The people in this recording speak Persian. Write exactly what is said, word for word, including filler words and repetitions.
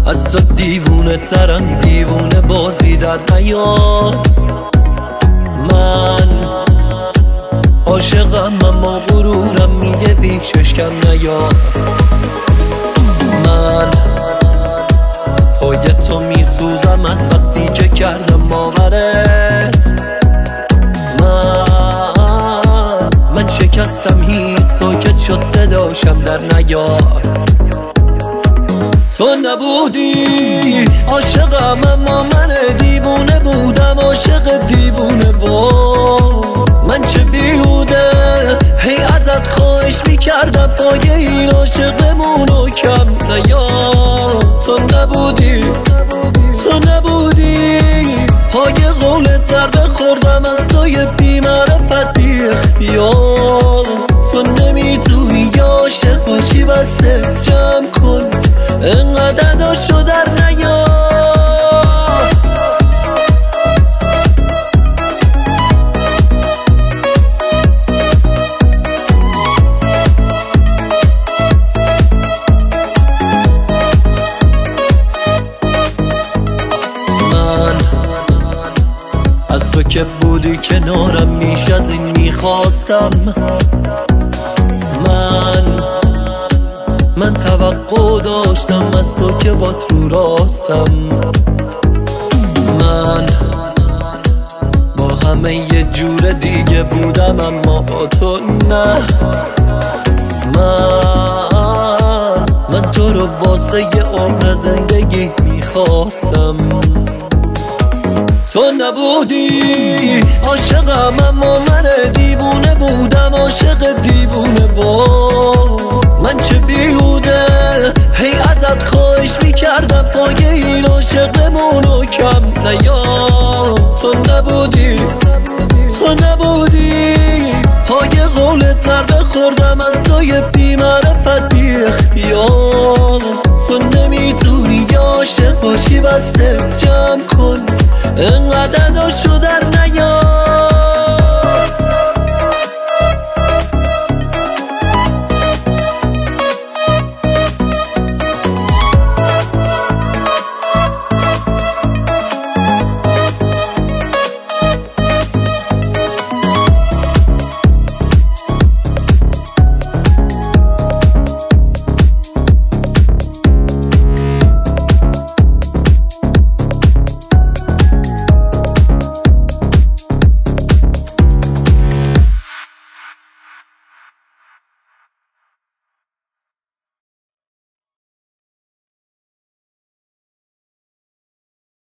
از تو دیوونه ترم، دیوونه بازی در نیار. من عاشقم اما غرورم میگه بیشش کم نیار. من پای تو میسوزم از وقتی که کردم باورت. من من شکستم هیچ ساکت شد صداشم در نیار. تو نبودی عاشقم اما من دیوونه بودم، عاشق دیوونه بود. من چه بیهوده هی ازت خواهش میکردم پای این عاشقمونو کم نیار. تو نبودی تو نبودی پای قولت ضربه خوردم از توی بی معرفت بی اختیار. تو نمیتونی عاشق باشی بسه جمع کن انقدر داشو در نیار. من از تو که بودی کنارم میش از این میخواستم. من من توقع داشتم از تو که با رو راستم. من با همه یه جور دیگه بودم اما با تو نه. من من تو رو واسه یه عمر زندگی میخواستم. تو نبودی عاشقم اما من دیوونه بودم، عاشق دیوونه بود. من چه بیهوده هی ازت خواهش میکردم پای این عاشقمونو کم نیار. تو نبودی تو نبودی پای قولت ضربه خوردم از توی بی معرفت بی اختیار. تو نمیتونی عاشق باشی بسه جمع کن انقدر داشو در نیار.